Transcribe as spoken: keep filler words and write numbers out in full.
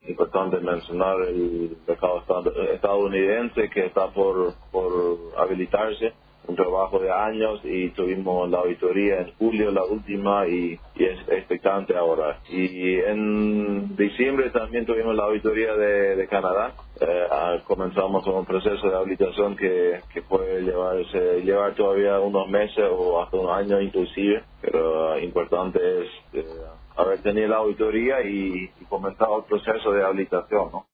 importante mencionar el mercado estad- estadounidense que está por, por habilitarse, un trabajo de años, y tuvimos la auditoría en julio, la última, y, y es expectante ahora. Y en diciembre también tuvimos la auditoría de, de Canadá. Eh, ah, comenzamos con un proceso de habilitación que, que puede llevarse, llevar todavía unos meses o hasta un año inclusive, pero ah, importante es eh, haber tenido la auditoría y, y comenzado el proceso de habilitación, ¿no?